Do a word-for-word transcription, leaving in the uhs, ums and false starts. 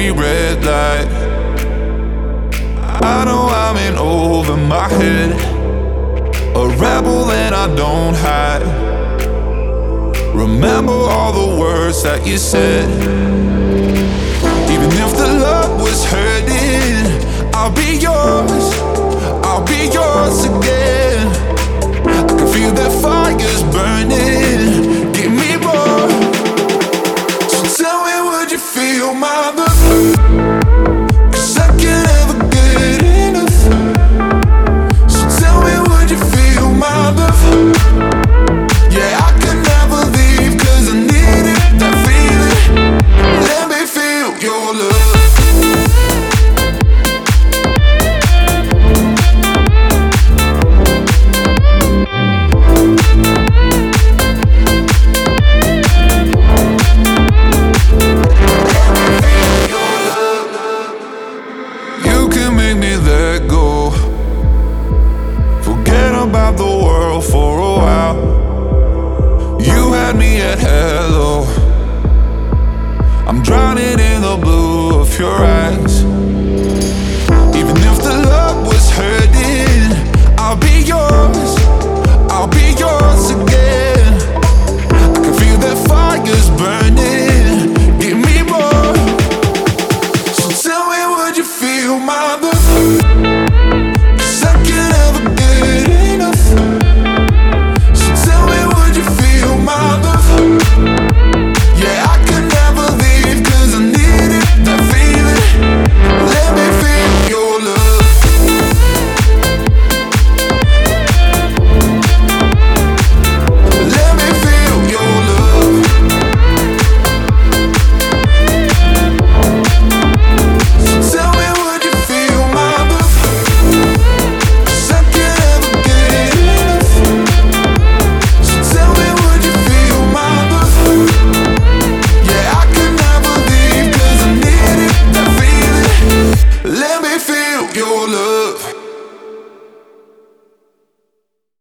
any red light. I know I'm in over my head, a rebel and I don't hide. Remember all the words that you said. Even if the love was hurting, I'll be yours, I'll be yours again. I can feel that fire's burning, give me more. So tell me, would you feel my love? 'Cause I can't ever get enough. So tell me, would you feel my love? Yeah, I can never leave 'cause I need it, that feeling. Let me feel your love. About the world for a while. You had me at hello. I'm drowning in the blue of your eyes.